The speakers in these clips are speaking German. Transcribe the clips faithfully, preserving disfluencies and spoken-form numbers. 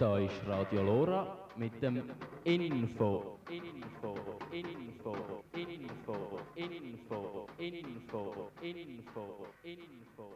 Da ist Radio Lora mit dem Info. Info, Info, Info, Info, Info, Info, Info, Info.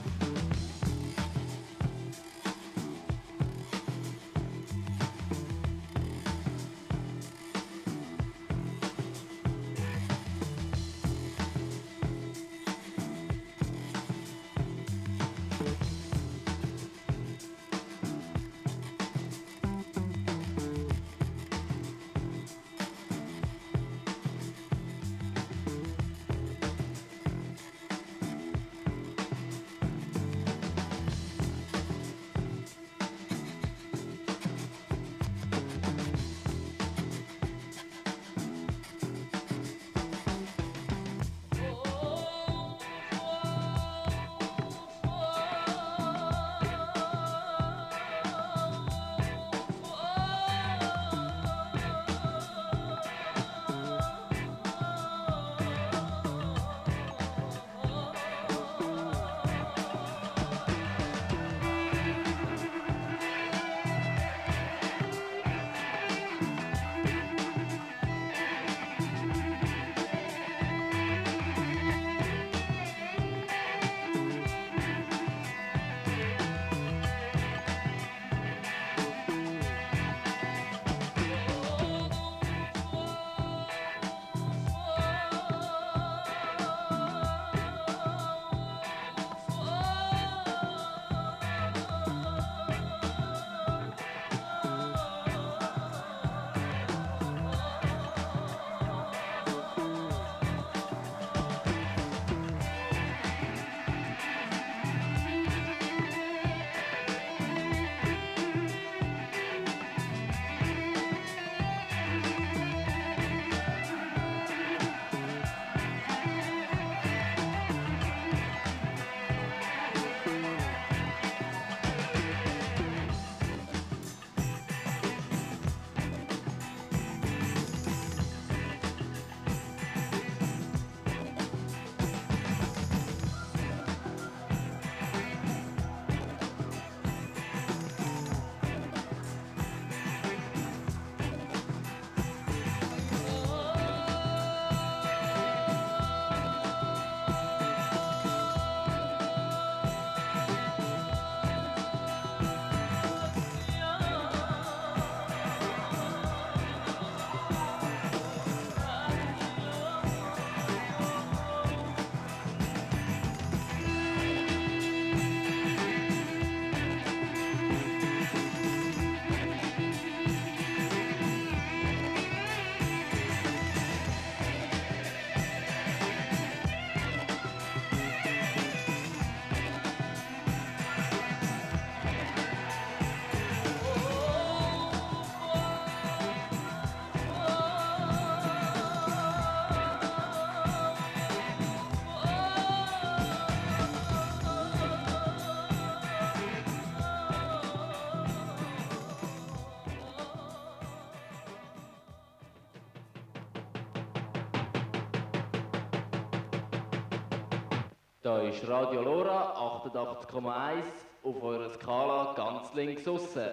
Da ist Radio Lora achtundachtzig Komma eins auf eurer Skala ganz links aussen.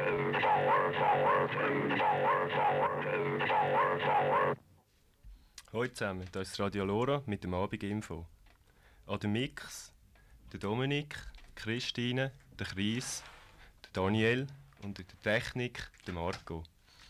Hallo zusammen, da ist Radio Lora mit dem Abendinfo. An dem Mix der Dominik, die Christine, der Chris, der Daniel und der Technik der Marco.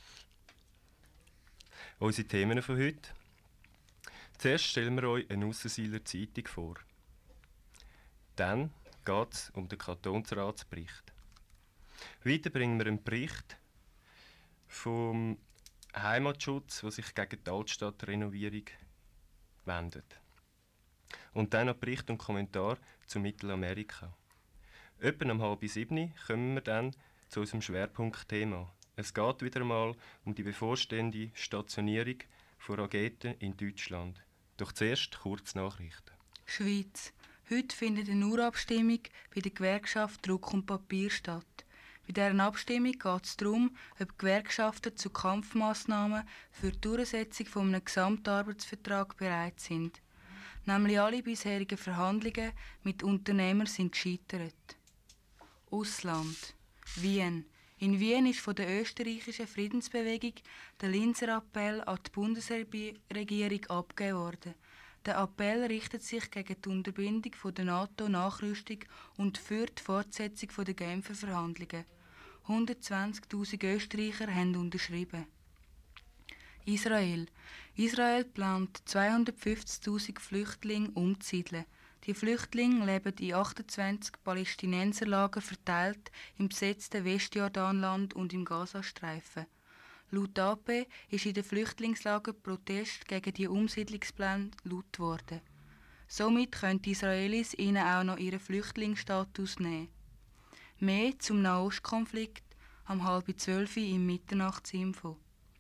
Unsere Themen von heute. Zuerst stellen wir euch eine Aussensiler Zeitung vor. Dann geht es um den Kantonsratsbericht. Weiter bringen wir einen Bericht vom Heimatschutz, der sich gegen die Altstadtrenovierung wendet. Und dann noch Bericht und Kommentar zu Mittelamerika. Etwa um halb sieben kommen wir dann zu unserem Schwerpunktthema. Es geht wieder einmal um die bevorstehende Stationierung von Raketen in Deutschland. Doch zuerst kurz Nachrichten. Schweiz. Heute findet eine Urabstimmung bei der Gewerkschaft Druck und Papier statt. Bei dieser Abstimmung geht es darum, ob Gewerkschaften zu Kampfmassnahmen für die Durchsetzung von einem Gesamtarbeitsvertrag bereit sind. Nämlich alle bisherigen Verhandlungen mit Unternehmern sind gescheitert. Ausland. Wien. In Wien ist von der österreichischen Friedensbewegung der Linzer Appell an die Bundesregierung abgegeben worden. Der Appell richtet sich gegen die Unterbindung von der NATO-Nachrüstung und für die Fortsetzung der Genfer Verhandlungen. hundertzwanzigtausend Österreicher haben unterschrieben. Israel. Israel plant zweihundertfünfzigtausend Flüchtlinge umzusiedeln. Die Flüchtlinge leben in achtundzwanzig Palästinenserlager verteilt im besetzten Westjordanland und im Gazastreifen. Laut A P ist in den Flüchtlingslagern Protest gegen die Umsiedlungspläne laut geworden. Somit können die Israelis ihnen auch noch ihren Flüchtlingsstatus nehmen. Mehr zum Nahostkonflikt am halb zwölf im Mitternachtsinfo.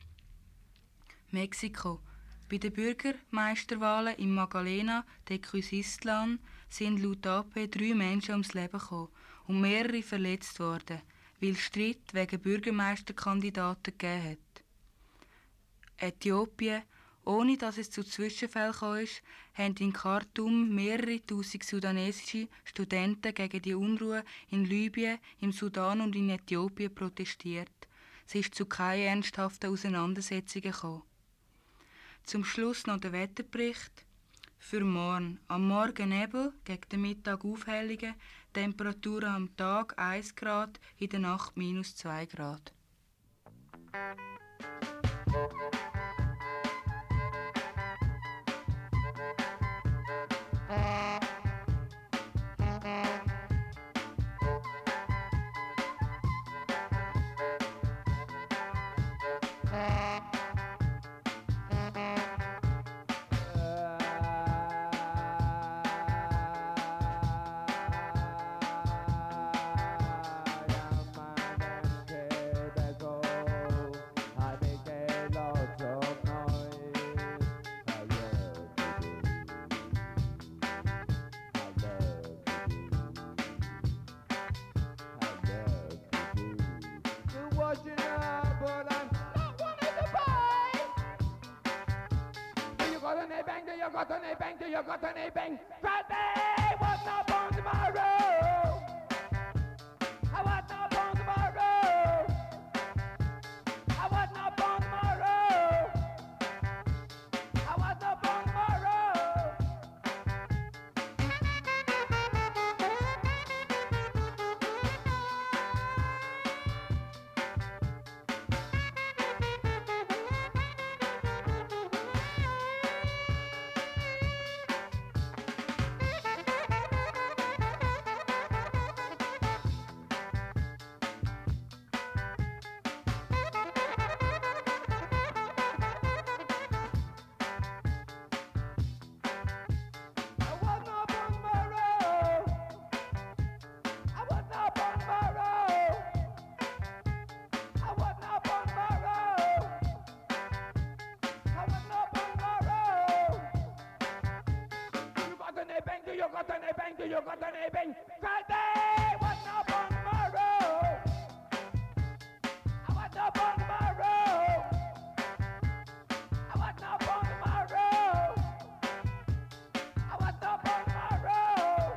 Mexiko. Bei den Bürgermeisterwahlen in Magdalena de Cuzistlan sind laut A P drei Menschen ums Leben gekommen und mehrere verletzt worden, weil es Streit wegen Bürgermeisterkandidaten gegeben hat. Äthiopien. Ohne dass es zu Zwischenfällen kam, haben in Khartoum mehrere tausend sudanesische Studenten gegen die Unruhe in Libyen, im Sudan und in Äthiopien protestiert. Es ist zu keinen ernsthaften Auseinandersetzungen gekommen. Zum Schluss noch der Wetterbericht. Für morgen. Am Morgen Nebel, gegen den Mittag Aufhellungen, Temperaturen am Tag eins Grad, in der Nacht minus zwei Grad. You got an a bang, do you got an a bang? Friday was not born tomorrow. I was not born tomorrow. I was not born tomorrow. I was not born tomorrow. You got an a bang, do you got an a bang? Friday was not born tomorrow. I was not born tomorrow. I was not born tomorrow. I was not born tomorrow.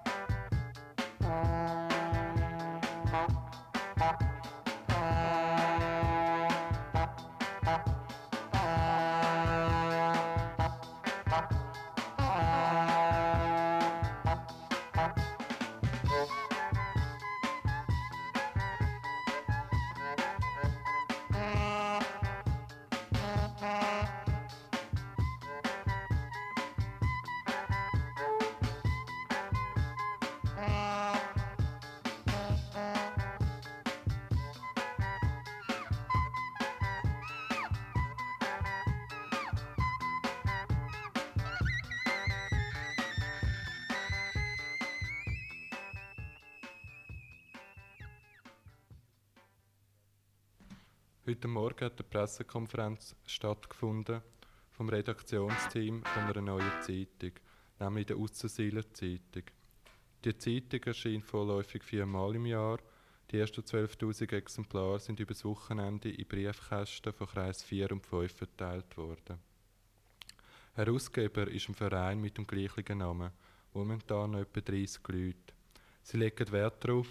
Heute Morgen hat eine Pressekonferenz stattgefunden vom Redaktionsteam von einer neuen Zeitung, nämlich der Aussenseeler Zeitung. Die Zeitung erscheint vorläufig viermal im Jahr. Die ersten zwölftausend Exemplare sind übers Wochenende in Briefkästen von Kreis vier und fünf verteilt worden. Herausgeber ist ein Verein mit dem gleichen Namen, momentan noch etwa dreissig Leute. Sie legen Wert darauf,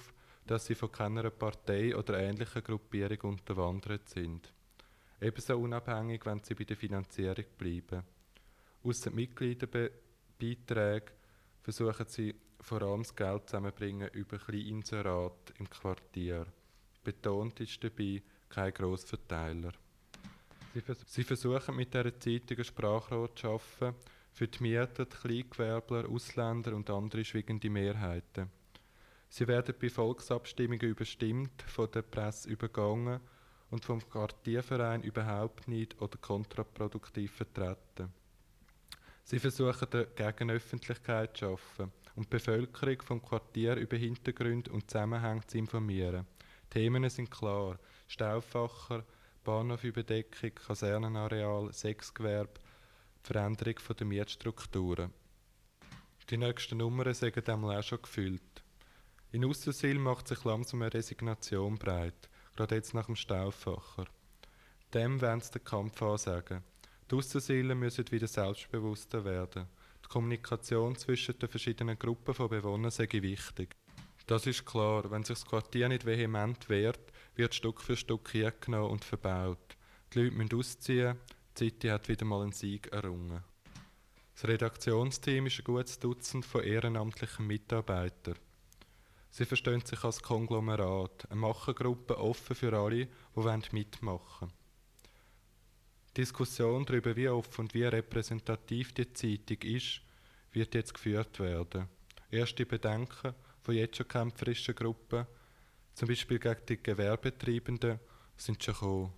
dass sie von keiner Partei oder ähnlichen Gruppierung unterwandert sind. Ebenso unabhängig, wenn sie bei der Finanzierung bleiben. Ausser Mitgliederbeiträgen versuchen sie vor allem das Geld zusammenzubringen über Kleininserate im Quartier. Betont ist dabei kein Grossverteiler. Sie, vers- sie versuchen mit dieser Zeitung ein Sprachrohr zu schaffen für die Mieter, die Kleingewerbler, Ausländer und andere schwiegende Mehrheiten. Sie werden bei Volksabstimmungen überstimmt, von der Presse übergangen und vom Quartierverein überhaupt nicht oder kontraproduktiv vertreten. Sie versuchen, eine Gegenöffentlichkeit zu schaffen und die Bevölkerung vom Quartier über Hintergründe und Zusammenhänge zu informieren. Themen sind klar: Stauffacher, Bahnhofüberdeckung, Kasernenareal, Sexgewerbe, Veränderung der Mietstrukturen. Die nächsten Nummern sind einmal auch schon gefüllt. In Aussersil macht sich langsam eine Resignation breit, gerade jetzt nach dem Stauffacher. Dem wollen sie den Kampf ansagen. Die Aussersiler müssen wieder selbstbewusster werden. Die Kommunikation zwischen den verschiedenen Gruppen von Bewohnern sei wichtig. Das ist klar, wenn sich das Quartier nicht vehement wehrt, wird Stück für Stück eingenommen und verbaut. Die Leute müssen ausziehen, die City hat wieder mal einen Sieg errungen. Das Redaktionsteam ist ein gutes Dutzend von ehrenamtlichen Mitarbeitern. Sie verstehen sich als Konglomerat, eine Machergruppe offen für alle, die mitmachen wollen. Die Diskussion darüber, wie offen und wie repräsentativ die Zeitung ist, wird jetzt geführt werden. Erste Bedenken von jetzt schon kämpferischen Gruppen, zum Beispiel gegen die Gewerbetreibenden, sind schon gekommen.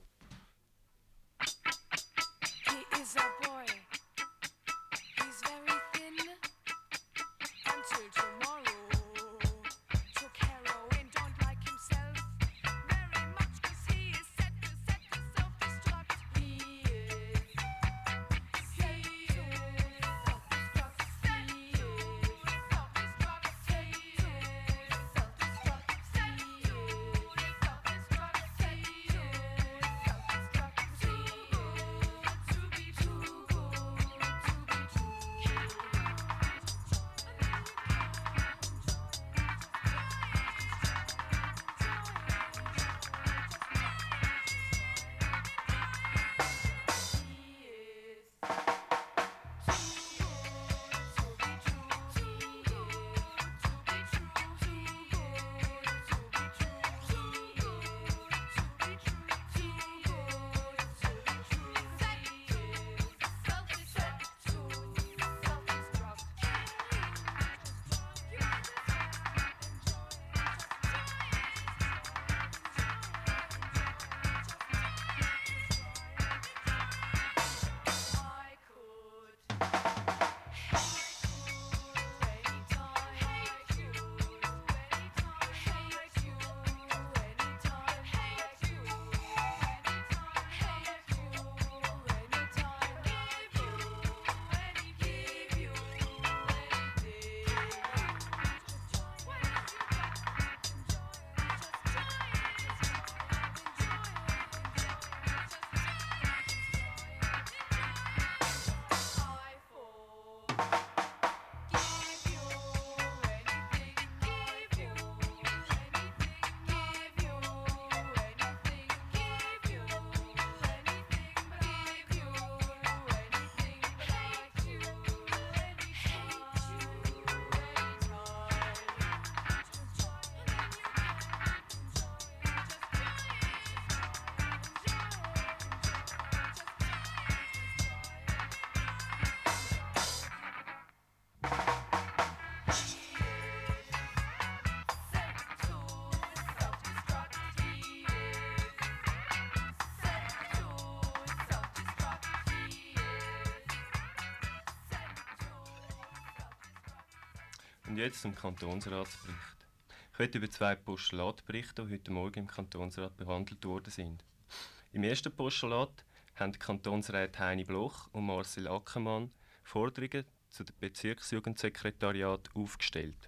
Und jetzt zum Kantonsratsbericht. Ich möchte über zwei Postulate berichten, die heute Morgen im Kantonsrat behandelt worden sind. Im ersten Postulat haben die Kantonsräte Heini Bloch und Marcel Ackermann Forderungen zu dem Bezirksjugendsekretariat aufgestellt.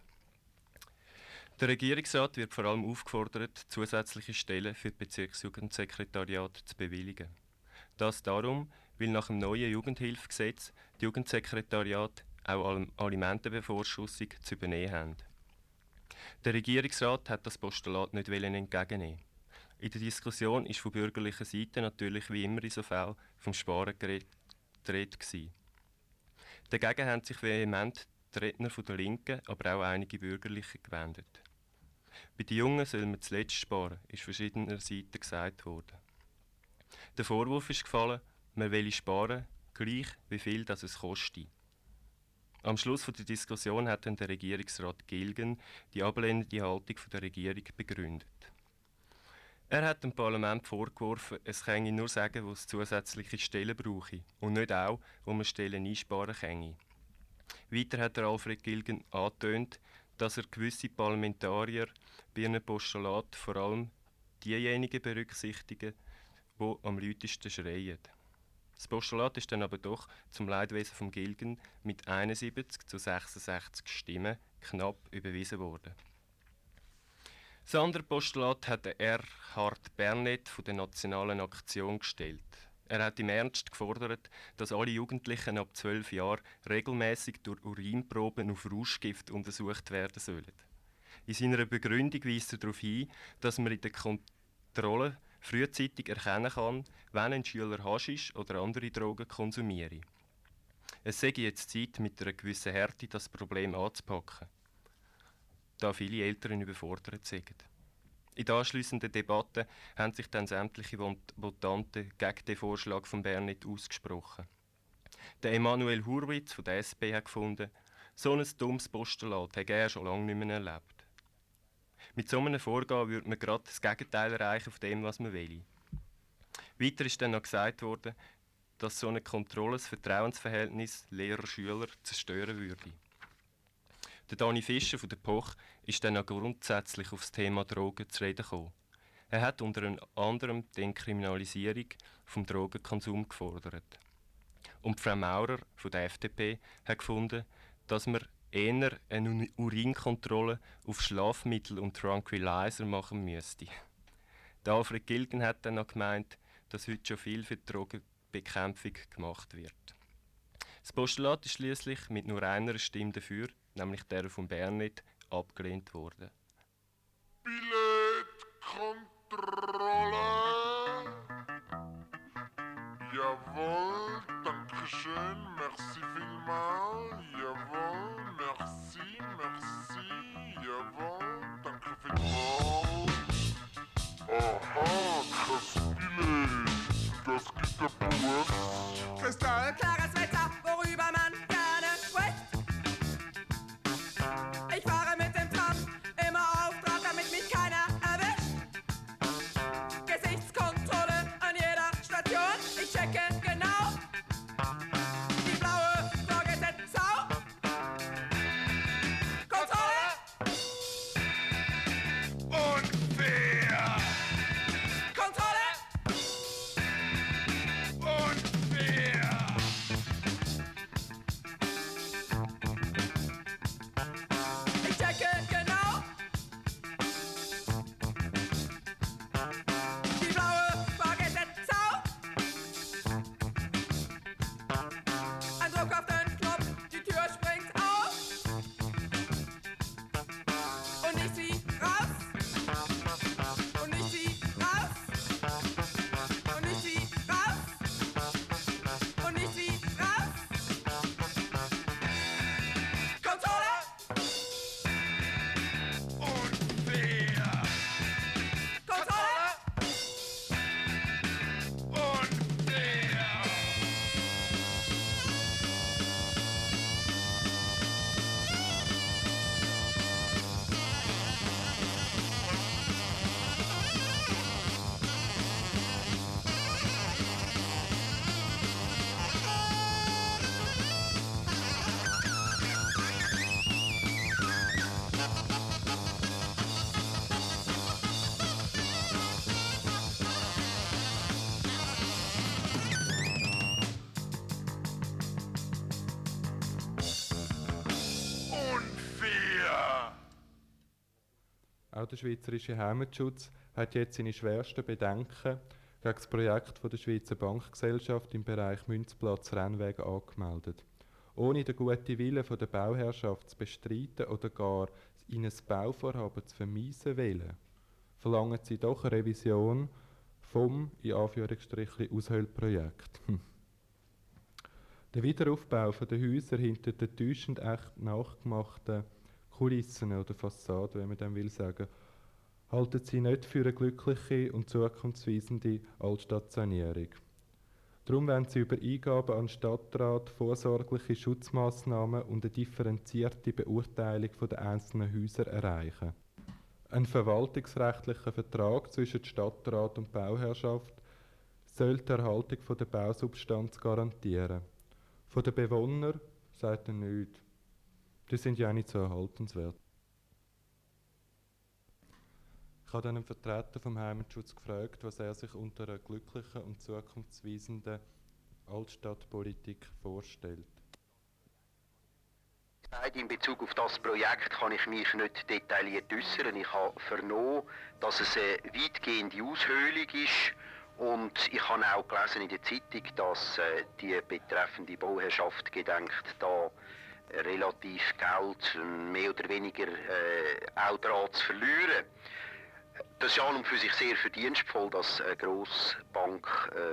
Der Regierungsrat wird vor allem aufgefordert, zusätzliche Stellen für das Bezirksjugendsekretariat zu bewilligen. Das darum, weil nach dem neuen Jugendhilfegesetz die Jugendsekretariate auch Alimentenbevor zu übernehmen haben. Der Regierungsrat hat das Postulat nicht entgegennehmen. In der Diskussion ist von bürgerlicher Seite natürlich wie immer in so Fällen vom Sparen geredet gewesen. Dagegen haben sich vehement die Redner von der Linken, aber auch einige Bürgerliche gewendet. Bei den Jungen soll man zuletzt sparen, ist verschiedener Seiten gesagt worden. Der Vorwurf ist gefallen, man wolle sparen, gleich wie viel das es kostet. Am Schluss der Diskussion hat dann der Regierungsrat Gilgen die ablehnende Haltung der Regierung begründet. Er hat dem Parlament vorgeworfen, es könne nur sagen, wo es zusätzliche Stellen brauche und nicht auch, wo man Stellen einsparen könne. Weiter hat der Alfred Gilgen angetönt, dass er gewisse Parlamentarier bei einem Postulat vor allem diejenigen berücksichtigen, die am lautesten schreien. Das Postulat ist dann aber doch zum Leidwesen von Gilgen mit einundsiebzig zu sechsundsechzig Stimmen knapp überwiesen worden. Das andere Postulat hat Erhard Bernet von der Nationalen Aktion gestellt. Er hat im Ernst gefordert, dass alle Jugendlichen ab zwölf Jahren regelmäßig durch Urinproben auf Rauschgift untersucht werden sollen. In seiner Begründung weist er darauf hin, dass man in der Kontrolle frühzeitig erkennen kann, wenn ein Schüler Haschisch oder andere Drogen konsumiere. Es sei jetzt Zeit, mit einer gewissen Härte das Problem anzupacken, da viele Eltern überfordert sind. In der anschliessenden Debatte haben sich dann sämtliche Votanten gegen den Vorschlag von Bernet ausgesprochen. Der Emanuel Hurwitz von der S P hat gefunden, so ein dummes Postulat habe er schon lange nicht mehr erlebt. Mit so einem Vorgehen würde man gerade das Gegenteil erreichen von dem, was man will. Weiter ist dann noch gesagt worden, dass so eine Kontrolle das Vertrauensverhältnis Lehrer-Schüler zerstören würde. Der Dani Fischer von der P O Ch ist dann auch grundsätzlich auf das Thema Drogen zu reden gekommen. Er hat unter anderem die Entkriminalisierung vom Drogenkonsum gefordert. Und Frau Maurer von der F D P hat gefunden, dass man eher eine Urinkontrolle auf Schlafmittel und Tranquilizer machen müsste. Der Alfred Gilgen hat dann noch gemeint, dass heute schon viel für die Drogenbekämpfung gemacht wird. Das Postulat ist schließlich mit nur einer Stimme dafür, nämlich der von Bernet, abgelehnt worden. Billetkontrolle. Jawohl, danke schön, merci vielmals. Jawohl, merci, merci. Jawohl, danke vielmals. Aha, das Billett, das gibt der Bus. Kristallklares Wetter, worüber man gerne spricht. Ich fahre mit dem Tram immer auf Draht, damit mich keiner erwischt. Gesichtskontrolle an jeder Station, ich checke genau. Die blaue Vorgesetzsau. Kontrolle. Unfair! Kontrolle. Unfair! Ich checke genau. Die blaue Vorgesetzsau. Ein Druck auf den Knopf, die Tür springt auf. Und ich zieh raus. Und ich zieh raus. Und ich zieh raus. Und ich zieh raus. Kontrolle. Unfair! Kontrolle. Unfair! Unfair! Auch der Schweizerische Heimatschutz hat jetzt seine schwersten Bedenken gegen das Projekt von der Schweizer Bankgesellschaft im Bereich Münzplatz Rennweg angemeldet. Ohne den guten Willen von der Bauherrschaft zu bestreiten oder gar in ein Bauvorhaben zu vermeisen wollen, verlangen sie doch eine Revision vom, in Anführungsstrichen, Aushöhlprojekt. Der Wiederaufbau der Häuser hinter den täuschend echt nachgemachten Kulissen oder Fassaden, wenn man dem will sagen, halten sie nicht für eine glückliche und zukunftsweisende Altstadtsanierung. Darum wollen sie über Eingaben an den Stadtrat vorsorgliche Schutzmaßnahmen und eine differenzierte Beurteilung der einzelnen Häuser erreichen. Ein verwaltungsrechtlicher Vertrag zwischen Stadtrat und Bauherrschaft soll die Erhaltung der Bausubstanz garantieren. Von den Bewohnern sagt er nichts. Die sind ja auch nicht so erhaltenswert. Ich habe dann einen Vertreter vom Heimatschutz gefragt, was er sich unter einer glücklichen und zukunftsweisenden Altstadtpolitik vorstellt. In Bezug auf das Projekt kann ich mich nicht detailliert äußern. Ich habe vernommen, dass es eine weitgehende Aushöhlung ist. Und ich habe auch gelesen in der Zeitung, dass äh, die betreffende Bauherrschaft gedenkt, da relativ Geld mehr oder weniger äh, auch daran zu verlieren. Das ist an und für sich sehr verdienstvoll, dass eine Grossbank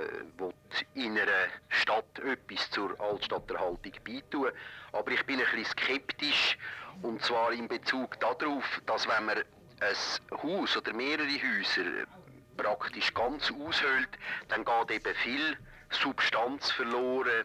äh, in einer Stadt etwas zur Altstadterhaltung beitun. Aber ich bin ein bisschen skeptisch, und zwar in Bezug darauf, dass wenn man ein Haus oder mehrere Häuser praktisch ganz aushöhlt, dann geht eben viel Substanz verloren,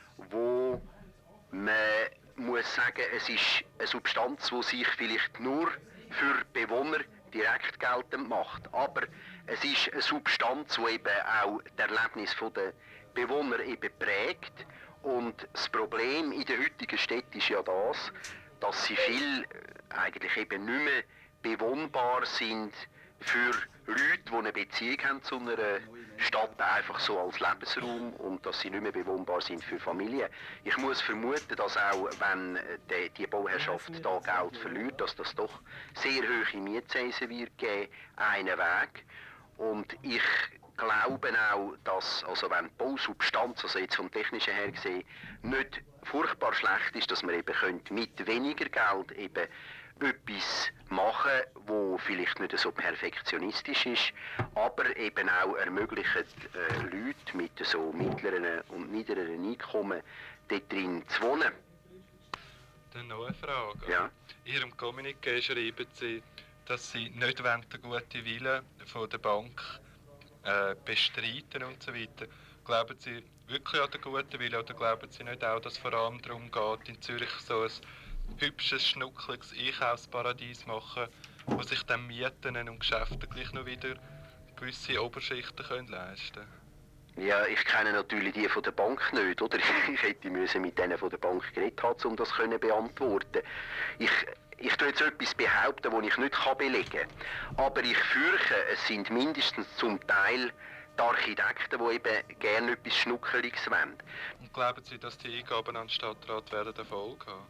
wo man muss sagen, es ist eine Substanz, die sich vielleicht nur für Bewohner direkt geltend macht. Aber es ist eine Substanz, die eben auch das Erlebnis der Bewohner eben prägt. Und das Problem in der heutigen Stadt ist ja das, dass sie viel eigentlich eben nicht mehr bewohnbar sind für Leute, die eine Beziehung haben zu einer Stadt, einfach so als Lebensraum, und dass sie nicht mehr bewohnbar sind für Familien. Ich muss vermuten, dass auch, wenn die, die Bauherrschaft da Geld verliert, dass das doch sehr hohe Mietzinsen wird geben, einen Weg. Und ich glaube auch, dass, also wenn die Bausubstanz, also jetzt vom Technischen her gesehen, nicht furchtbar schlecht ist, dass man eben könnte mit weniger Geld eben etwas machen, wo vielleicht nicht so perfektionistisch ist, aber eben auch ermöglicht, äh, Leute mit so mittleren und niederen Einkommen dort drin zu wohnen. Dann noch eine Frage. Ja. In Ihrem Kommuniqué schreiben Sie, dass Sie nicht den guten Willen von der Bank äh, bestreiten und so weiter. Glauben Sie wirklich an den guten Willen, oder glauben Sie nicht auch, dass es vor allem darum geht, in Zürich so ein hübsches, schnuckliges Einkaufsparadies machen, wo sich dann Mieten und Geschäfte gleich noch wieder gewisse Oberschichten können leisten können? Ja, ich kenne natürlich die von der Bank nicht, oder? Ich hätte müssen mit denen von der Bank geredet haben, um das zu beantworten. Ich, ich tue jetzt etwas behaupten, das ich nicht belegen kann. Aber ich fürchte, es sind mindestens zum Teil die Architekten, die eben gerne etwas Schnuckeliges wollen. Und glauben Sie, dass die Eingaben an den Stadtrat werden Erfolg haben?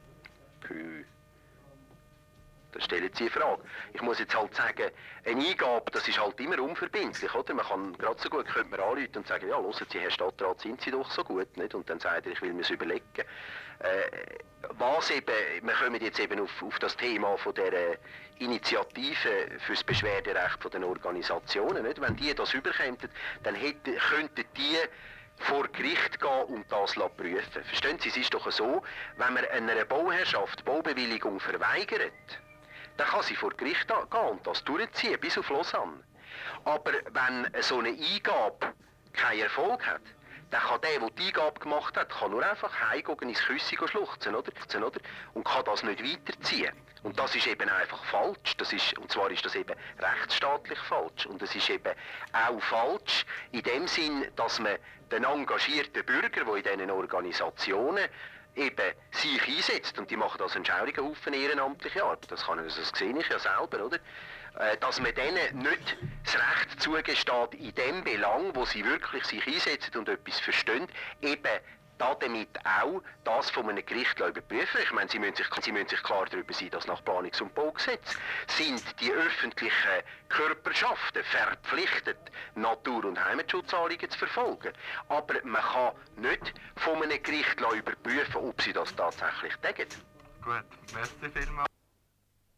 Da stellen Sie eine Frage. Ich muss jetzt halt sagen, eine Eingabe, das ist halt immer unverbindlich, oder? Man kann gerade so gut, könnte man anrufen und sagen, ja, hören Sie, Herr Stadtrat, sind Sie doch so gut, nicht? Und dann sagt er, ich will mir es überlegen. Äh, was eben, wir kommen jetzt eben auf, auf das Thema von der Initiative für das Beschwerderecht von den Organisationen, nicht? Wenn die das überkämen, dann hätte, könnten die vor Gericht gehen und das prüfen. Verstehen Sie, es ist doch so, wenn man einer Bauherrschaft Baubewilligung verweigert, dann kann sie vor Gericht gehen und das durchziehen, bis auf Lausanne. Aber wenn so eine Eingabe keinen Erfolg hat, dann kann der, der die Eingabe gemacht hat, kann nur einfach heimgehen, ins Küssi schluchzen, oder? Und kann das nicht weiterziehen. Und das ist eben einfach falsch. Das ist, und zwar ist das eben rechtsstaatlich falsch. Und es ist eben auch falsch in dem Sinn, dass man den engagierten Bürger, die in diesen Organisationen eben sich einsetzt, und die machen das einen schaurigen Haufen ehrenamtliche Arbeit, das, kann, das sehe ich ja selber, oder? Äh, dass man denen nicht das Recht zugesteht, in dem Belang, wo sie wirklich sich einsetzen und etwas verstehen, eben damit auch das von einem Gericht überprüfen. Ich meine, sie müssen, sich, sie müssen sich klar darüber sein, dass nach Planungs- und Baugesetz sind die öffentlichen Körperschaften verpflichtet, Natur- und Heimatschutzanliegen zu verfolgen. Aber man kann nicht von einem Gericht überprüfen, ob sie das tatsächlich tun. Gut, merci vielmals.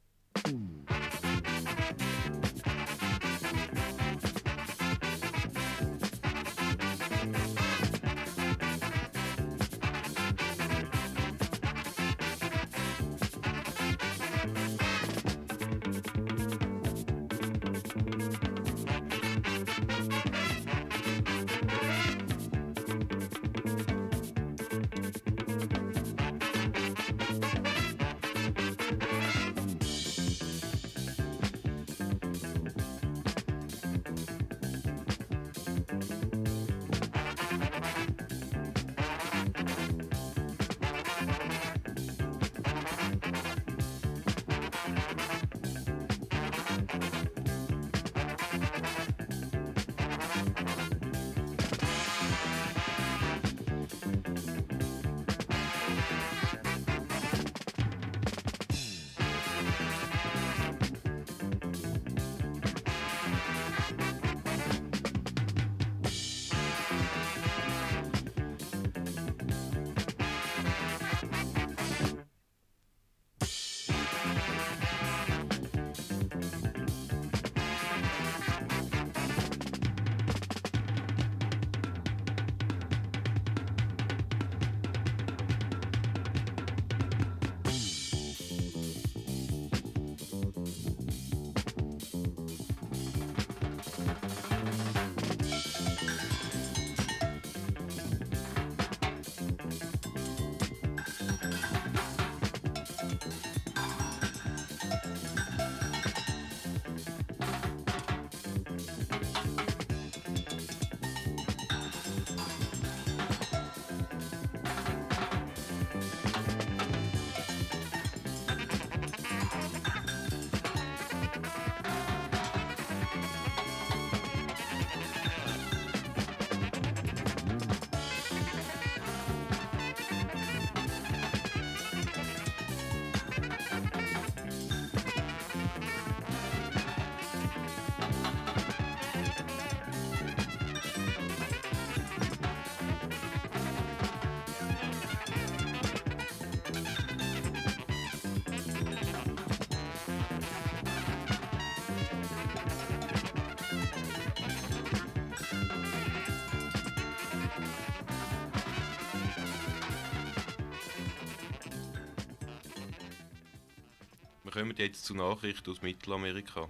Wir kommen jetzt zu Nachrichten aus Mittelamerika.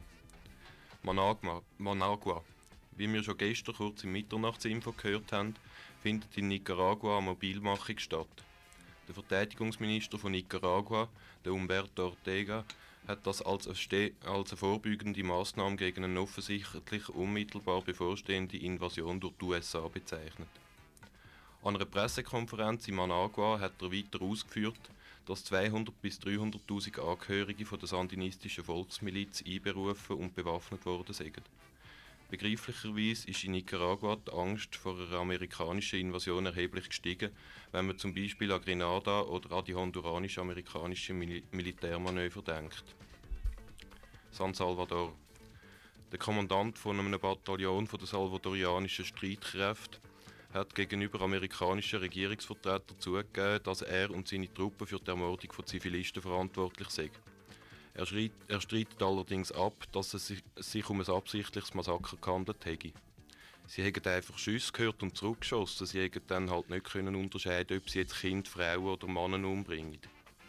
Managua. Managua. Wie wir schon gestern kurz im Mitternachtsinfo gehört haben, findet in Nicaragua eine Mobilmachung statt. Der Verteidigungsminister von Nicaragua, der Humberto Ortega, hat das als eine, Ste- als eine vorbeugende Maßnahme gegen eine offensichtlich unmittelbar bevorstehende Invasion durch die U S A bezeichnet. An einer Pressekonferenz in Managua hat er weiter ausgeführt, dass zweihundert bis dreihunderttausend Angehörige von der sandinistischen Volksmiliz einberufen und bewaffnet worden sind. Begreiflicherweise ist in Nicaragua die Angst vor einer amerikanischen Invasion erheblich gestiegen, wenn man zum Beispiel an Grenada oder an die honduranisch-amerikanischen Mil- Militärmanöver denkt. San Salvador. Der Kommandant von einem Bataillon von der salvadorianischen Streitkräfte hat gegenüber amerikanischen Regierungsvertretern zugegeben, dass er und seine Truppen für die Ermordung von Zivilisten verantwortlich sind. Er, schreit, er streitet allerdings ab, dass es sich, sich um ein absichtliches Massaker gehandelt hätte. Sie hätten einfach Schüsse gehört und zurückgeschossen, sie hätten dann halt nicht können unterscheiden, ob sie jetzt Kinder, Frauen oder Männer umbringen.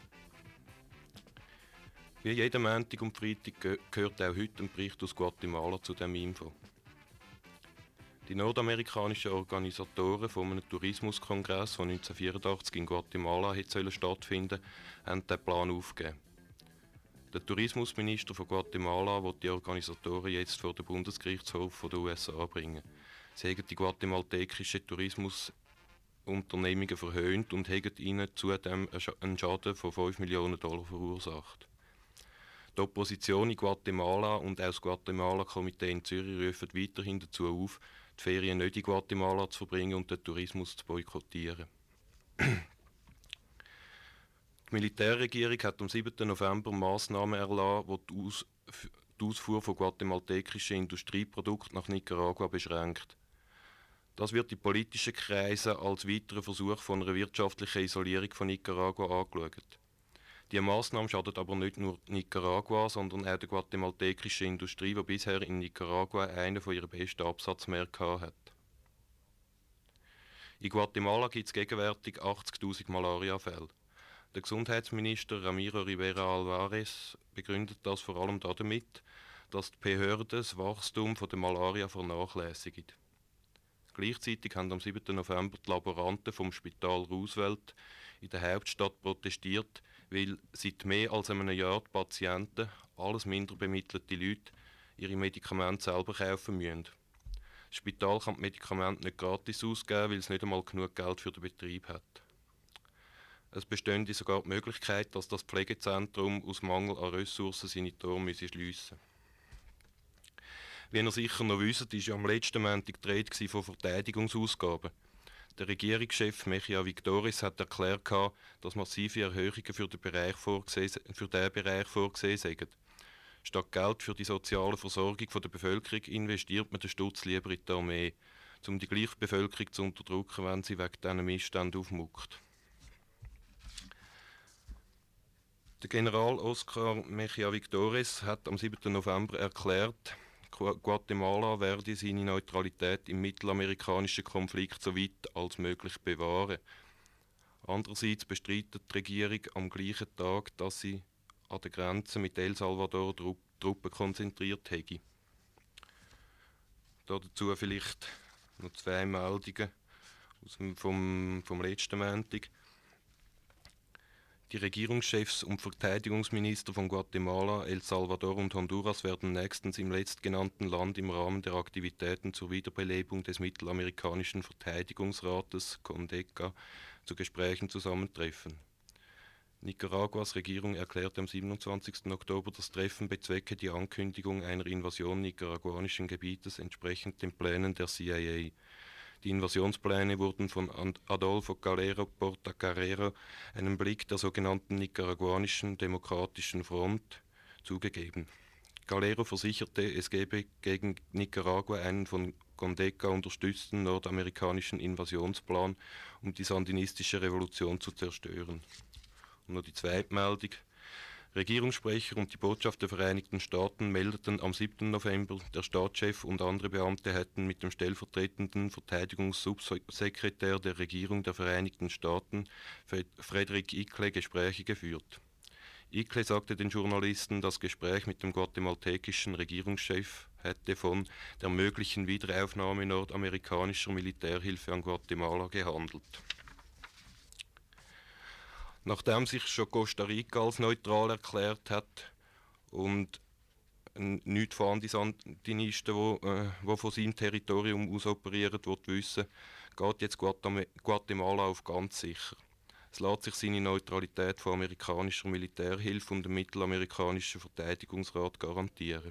Wie jeden Montag und Freitag gehört auch heute ein Bericht aus Guatemala zu diesem Info. Die nordamerikanischen Organisatoren von einem Tourismuskongress, der neunzehnhundertvierundachtzig in Guatemala hätte stattfinden sollen, haben diesen Plan aufgegeben. Der Tourismusminister von Guatemala will die Organisatoren jetzt vor den Bundesgerichtshof der U S A bringen. Sie haben die guatemaltekischen Tourismusunternehmungen verhöhnt und haben ihnen zudem einen Schaden von fünf Millionen Dollar verursacht. Die Opposition in Guatemala und auch das Guatemala-Komitee in Zürich rufen weiterhin dazu auf, die Ferien nicht in Guatemala zu verbringen und den Tourismus zu boykottieren. Die Militärregierung hat am siebten November Massnahmen erlassen, die die, Aus- die Ausfuhr von guatemaltekischen Industrieprodukten nach Nicaragua beschränkt. Das wird in politischen Kreisen als weiterer Versuch von einer wirtschaftlichen Isolierung von Nicaragua angeschaut. Die Massnahme schadet aber nicht nur Nicaragua, sondern auch der guatemaltekischen Industrie, die bisher in Nicaragua einen von ihren besten Absatzmärkten hat. In Guatemala gibt es gegenwärtig achtzigtausend Malariafälle. Der Gesundheitsminister Ramiro Rivera Alvarez begründet das vor allem damit, dass die Behörden das Wachstum der Malaria vernachlässigen. Gleichzeitig haben am siebten November die Laboranten vom Spital Roosevelt in der Hauptstadt protestiert, weil seit mehr als einem Jahr die Patienten, alles minder bemittelte Leute, ihre Medikamente selber kaufen müssen. Das Spital kann die Medikamente nicht gratis ausgeben, weil es nicht einmal genug Geld für den Betrieb hat. Es besteht sogar die Möglichkeit, dass das Pflegezentrum aus Mangel an Ressourcen seine Tore schliessen müsse. Wie ihr sicher noch wisst, war ja am letzten Montag die Rede von Verteidigungsausgaben. Der Regierungschef Mejía Victoriz hat erklärt, dass massive Erhöhungen für den Bereich vorgesehen, für diesen Bereich vorgesehen seien. Statt Geld für die soziale Versorgung der Bevölkerung investiert man den Stutz lieber in die Armee, um die gleiche Bevölkerung zu unterdrücken, wenn sie wegen diesen Missständen aufmuckt. Der General Oscar Mejía Victoriz hat am siebten November erklärt, Guatemala werde seine Neutralität im mittelamerikanischen Konflikt so weit als möglich bewahren. Andererseits bestreitet die Regierung am gleichen Tag, dass sie an der Grenze mit El Salvador Truppen konzentriert hätte. Dazu vielleicht noch zwei Meldungen aus dem, vom, vom letzten Montag. Die Regierungschefs und Verteidigungsminister von Guatemala, El Salvador und Honduras werden nächstens im letztgenannten Land im Rahmen der Aktivitäten zur Wiederbelebung des Mittelamerikanischen Verteidigungsrates (CONDECA) zu Gesprächen zusammentreffen. Nicaraguas Regierung erklärte am siebenundzwanzigsten Oktober, das Treffen bezwecke die Ankündigung einer Invasion nicaraguanischen Gebietes entsprechend den Plänen der C I A. Die Invasionspläne wurden von Adolfo Calero Portocarrero, einem Blick der sogenannten nicaraguanischen Demokratischen Front, zugegeben. Calero versicherte, es gebe gegen Nicaragua einen von CONDECA unterstützten nordamerikanischen Invasionsplan, um die sandinistische Revolution zu zerstören. Und noch die zweite Meldung. Regierungssprecher und die Botschaft der Vereinigten Staaten meldeten am siebten November, der Staatschef und andere Beamte hätten mit dem stellvertretenden Verteidigungssubsekretär der Regierung der Vereinigten Staaten, Frederick Icle, Gespräche geführt. Icle sagte den Journalisten, das Gespräch mit dem guatemaltekischen Regierungschef hätte von der möglichen Wiederaufnahme nordamerikanischer Militärhilfe an Guatemala gehandelt. Nachdem sich schon Costa Rica als neutral erklärt hat und nichts von Antisandinisten, die, äh, die von seinem Territorium aus operieren, wissen, geht jetzt Guatemala auf ganz sicher. Es lässt sich seine Neutralität von amerikanischer Militärhilfe und dem Mittelamerikanischen Verteidigungsrat garantieren.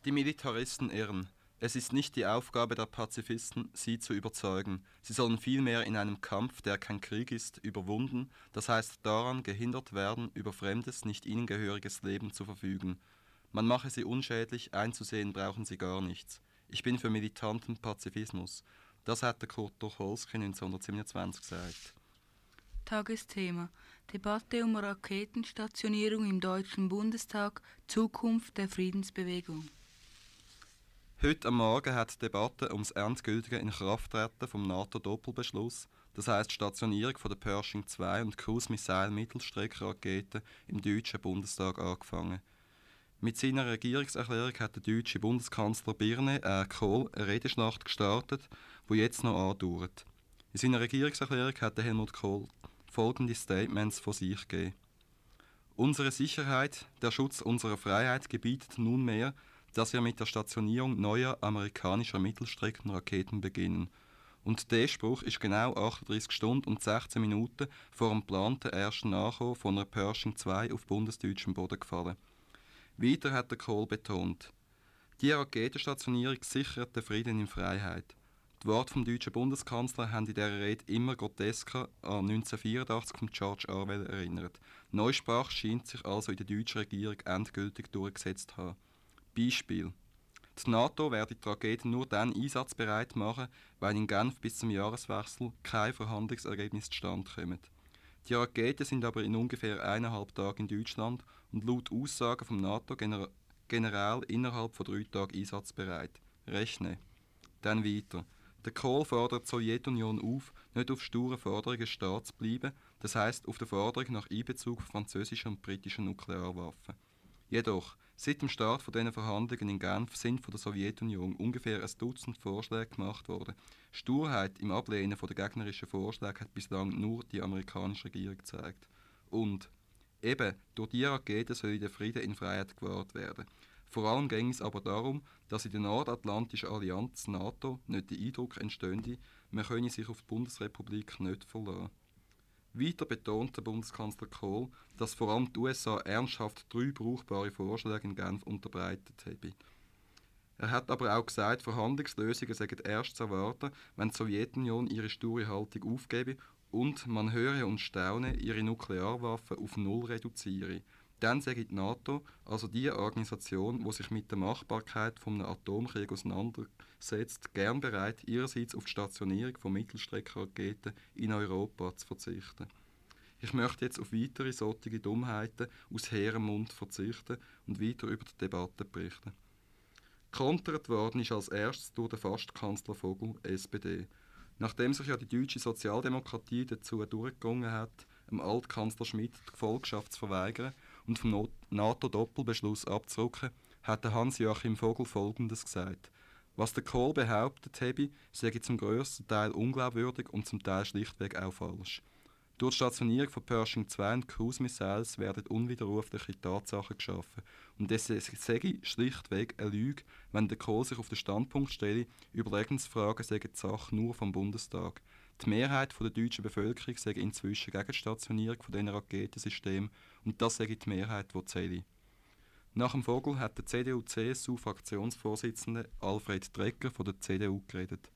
Die Militaristen irren. Es ist nicht die Aufgabe der Pazifisten, sie zu überzeugen. Sie sollen vielmehr in einem Kampf, der kein Krieg ist, überwunden, das heißt daran gehindert werden, über fremdes, nicht ihnen gehöriges Leben zu verfügen. Man mache sie unschädlich, einzusehen brauchen sie gar nichts. Ich bin für militanten Pazifismus. Das hat der Kurt Tucholsky neunzehnhundertsiebenundzwanzig gesagt. Tagesthema: Debatte um Raketenstationierung im Deutschen Bundestag, Zukunft der Friedensbewegung. Heute am Morgen hat die Debatte ums endgültige Inkrafttreten vom NATO-Doppelbeschluss, das heisst Stationierung von der Pershing zwei und Cruise Missile Mittelstreckenraketen im Deutschen Bundestag angefangen. Mit seiner Regierungserklärung hat der deutsche Bundeskanzler Birne äh, Kohl eine Redeschlacht gestartet, die jetzt noch andauert. In seiner Regierungserklärung hat Helmut Kohl folgende Statements von sich gegeben. Unsere Sicherheit, der Schutz unserer Freiheit gebietet nunmehr, dass wir mit der Stationierung neuer amerikanischer Mittelstreckenraketen beginnen. Und der Spruch ist genau achtunddreißig Stunden und sechzehn Minuten vor dem geplanten ersten Nachkommen von einer Pershing zwei auf bundesdeutschem Boden gefallen. Weiter hat der Kohl betont: Die Raketenstationierung sichert den Frieden in Freiheit. Die Worte vom deutschen Bundeskanzler haben in dieser Rede immer grotesker an neunzehnhundertvierundachtzig von George Orwell erinnert. Neusprache scheint sich also in der deutschen Regierung endgültig durchgesetzt zu haben. Beispiel: Die NATO werde die Raketen nur dann einsatzbereit machen, wenn in Genf bis zum Jahreswechsel kein Verhandlungsergebnis zustande kommt. Die Raketen sind aber in ungefähr eineinhalb Tagen in Deutschland und laut Aussagen vom NATO-General innerhalb von drei Tagen einsatzbereit. Rechne. Dann weiter. Der Kohl fordert die Sowjetunion auf, nicht auf sture Forderungen stehen zu bleiben, das heisst auf der Forderung nach Einbezug französischer und britischer Nuklearwaffen. Jedoch, seit dem Start von diesen Verhandlungen in Genf sind von der Sowjetunion ungefähr ein Dutzend Vorschläge gemacht worden. Sturheit im Ablehnen von der gegnerischen Vorschläge hat bislang nur die amerikanische Regierung gezeigt. Und eben, durch diese Raketen soll der Frieden in Freiheit gewahrt werden. Vor allem ging es aber darum, dass in der Nordatlantischen Allianz NATO nicht der Eindruck entstünde, man könne sich auf die Bundesrepublik nicht verlassen. Weiter betont der Bundeskanzler Kohl, dass vor allem die U S A ernsthaft drei brauchbare Vorschläge in Genf unterbreitet habe. Er hat aber auch gesagt, Verhandlungslösungen seien erst zu erwarten, wenn die Sowjetunion ihre sture Haltung aufgebe und, man höre und staune, ihre Nuklearwaffen auf Null reduziere. Dann sei die NATO, also die Organisation, die sich mit der Machbarkeit von einem Atomkrieg auseinandersetzt, gern bereit, ihrerseits auf die Stationierung von Mittelstreckenraketen in Europa zu verzichten. Ich möchte jetzt auf weitere solche Dummheiten aus hehrem Mund verzichten und weiter über die Debatte berichten. Kontert worden ist als erstes durch den Fastkanzler Vogel, S P D. Nachdem sich ja die deutsche Sozialdemokratie dazu durchgerungen hat, dem Altkanzler Schmidt die Gefolgschaft zu verweigern und vom NATO-Doppelbeschluss abzurücken, hat Hans-Joachim Vogel Folgendes gesagt: Was der Kohl behauptet habe, sei zum grössten Teil unglaubwürdig und zum Teil schlichtweg auch falsch. Durch die Stationierung von Pershing zwei und Cruise Missiles werden unwiderrufliche Tatsachen geschaffen. Und es sei schlichtweg eine Lüge, wenn der Kohl sich auf den Standpunkt stelle, Überlegensfragen seien die Sache nur vom Bundestag. Die Mehrheit der deutschen Bevölkerung sei inzwischen gegen die Stationierung von diesen Raketensystemen und das sei die Mehrheit, die zähle. Nach dem Vogel hat der C D U-C S U-Fraktionsvorsitzende Alfred Drecker von der C D U geredet.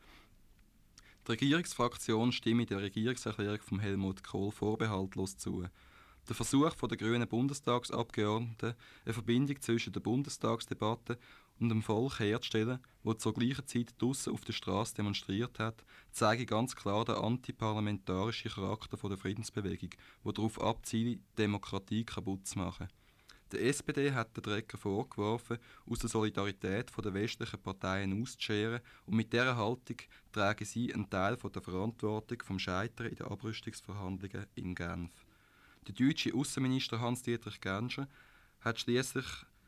Die Regierungsfraktion stimme der Regierungserklärung von Helmut Kohl vorbehaltlos zu. Der Versuch der grünen Bundestagsabgeordneten, eine Verbindung zwischen der Bundestagsdebatte und dem Volk herzustellen, das zur gleichen Zeit draussen auf der Straße demonstriert hat, zeige ganz klar den antiparlamentarischen Charakter der Friedensbewegung, der darauf abzielt, Demokratie kaputt zu machen. Der S P D hat den Drecker vorgeworfen, aus der Solidarität der westlichen Parteien auszuscheren und mit dieser Haltung tragen sie einen Teil der Verantwortung vom Scheitern in den Abrüstungsverhandlungen in Genf. Der deutsche Außenminister Hans-Dietrich Genscher hat schließlich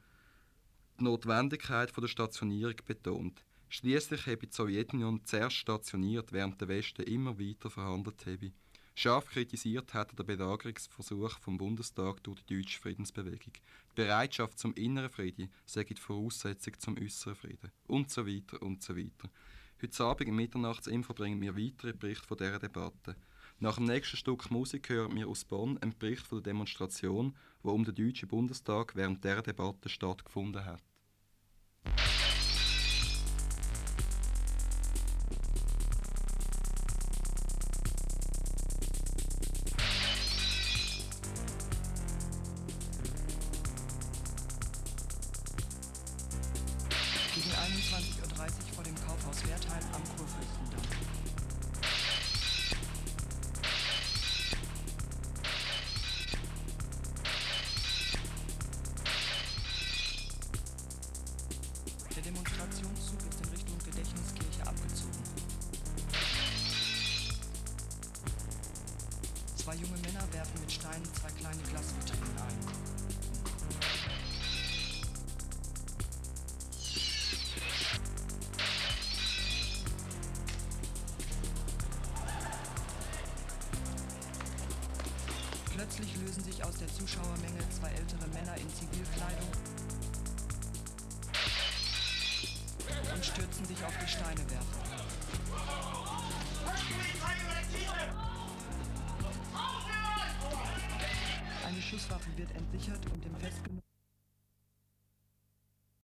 die Notwendigkeit der Stationierung betont. Schließlich habe die Sowjetunion zuerst stationiert, während der Westen immer weiter verhandelt habe. Scharf kritisiert hat er den Belagerungsversuch vom Bundestag durch die deutsche Friedensbewegung. Die Bereitschaft zum inneren Frieden sei die Voraussetzung zum äußeren Frieden. Und so weiter und so weiter. Heute Abend im Mitternachtsinfo bringen wir weitere Berichte von dieser Debatte. Nach dem nächsten Stück Musik hören wir aus Bonn einen Bericht von der Demonstration, die um den Deutschen Bundestag während dieser Debatte stattgefunden hat. Gegen einundzwanzig Uhr dreißig vor dem Kaufhaus Wertheim am Kurfürstendamm. Der Demonstrationszug ist in Richtung Gedächtniskirche abgezogen. Zwei junge Männer werfen mit Steinen zwei kleine Glasvitrinen ein. Plötzlich lösen sich aus der Zuschauermenge zwei ältere Männer in Zivilkleidung und stürzen sich auf die Steinewerfer. Eine Schusswaffe wird entsichert und dem Festgenommenen